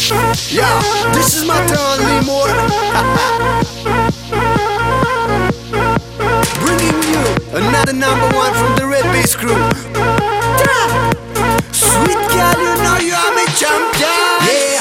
Yeah, this is my turn anymore. Bringing you another number one from the Red Bass crew. Sweet girl, you know you are my champion. Yeah.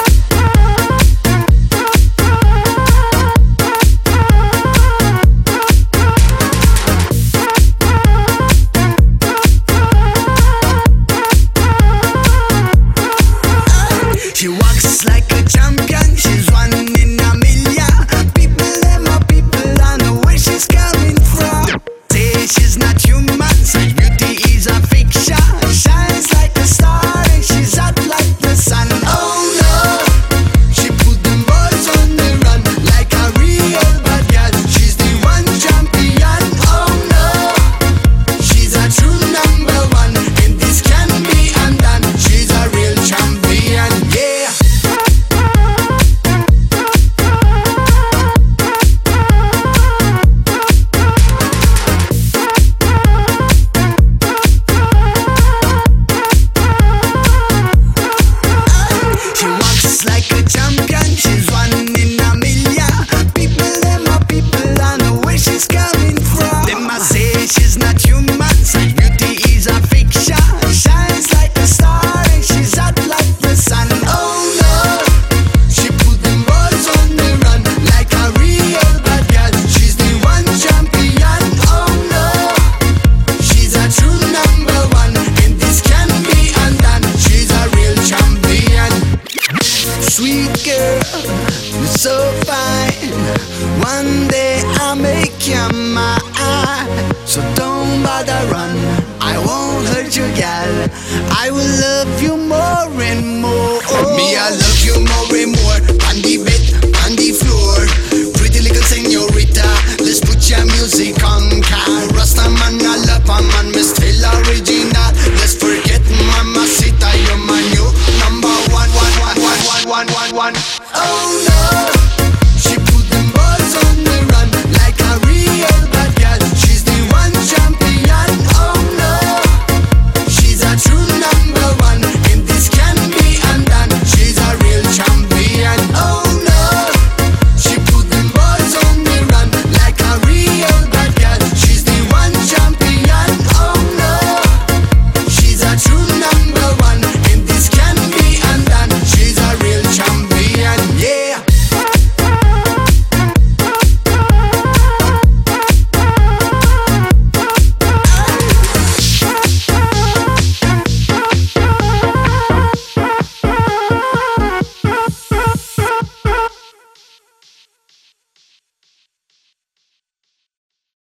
She walks like a champion, she's one in a million. People, them are people, I know where she's coming from. Say she's not human, such beauty is a fiction. Shines like a star and she's hot like the sun. Oh no, she put them boys on the run like a real bad girl. She's the one champion. Oh no, she's a true number one, and this can be undone. She's a real champion. Yeah. She walks like a champion, she's one in a million. People, them are people, I know where she's coming from. Them must say she's not human, such beauty is a fiction. Shines like a star and she's hot like the sun. Oh no, she put them boys on the run like a real bad girl. She's the one champion. Oh no, she's a true number one, and this can be undone. She's a real champion. Sweet girl, you're so fine. One day I'll make you mine. So don't bother run, I won't hurt you, gal. I will love you more and more. Me, I love you more and more. On the bed, on the floor. Pretty little señorita, let's put your music on. Car Rasta man, I love a man, me still original. Let's forget Mamacita, you're my new number one. Oh no.